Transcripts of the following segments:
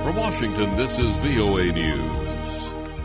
From Washington, this is VOA News.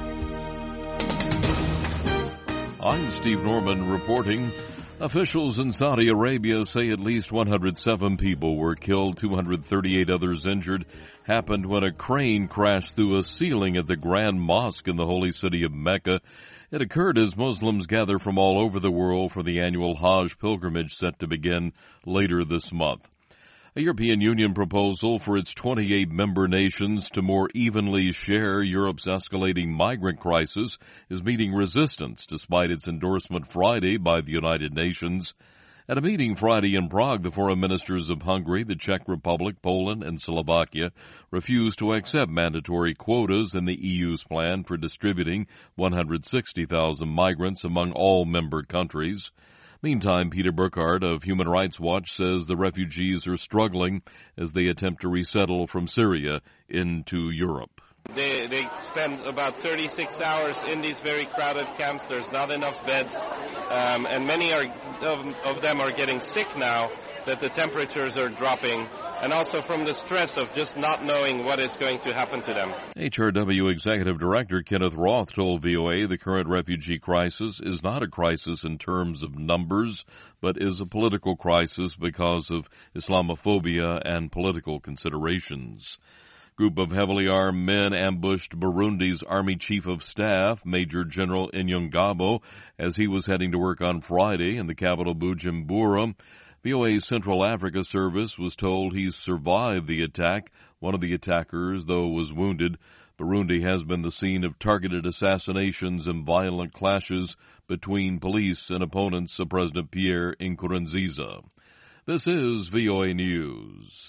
I'm Steve Norman reporting. Officials in Saudi Arabia say at least 107 people were killed, 238 others injured. Happened when a crane crashed through a ceiling at the Grand Mosque in the holy city of Mecca. It occurred as Muslims gather from all over the world for the annual Hajj pilgrimage set to begin later this month. A European Union proposal for its 28 member nations to more evenly share Europe's escalating migrant crisis is meeting resistance despite its endorsement Friday by the United Nations. At a meeting Friday in Prague, the foreign ministers of Hungary, the Czech Republic, Poland, and Slovakia refused to accept mandatory quotas in the EU's plan for distributing 160,000 migrants among all member countries. Meantime, Peter Burkhardt of Human Rights Watch says the refugees are struggling as they attempt to resettle from Syria into Europe. They spend about 36 hours in these very crowded camps. There's not enough beds, and many of them are getting sick now that the temperatures are dropping, and also from the stress of just not knowing what is going to happen to them. HRW Executive Director Kenneth Roth told VOA the current refugee crisis is not a crisis in terms of numbers, but is a political crisis because of Islamophobia and political considerations. Group of heavily armed men ambushed Burundi's Army Chief of Staff, Major General Inyongabo, as he was heading to work on Friday in the capital Bujumbura. VOA's Central Africa Service was told he survived the attack. One of the attackers, though, was wounded. Burundi has been the scene of targeted assassinations and violent clashes between police and opponents of President Pierre Nkurunziza. This is VOA News.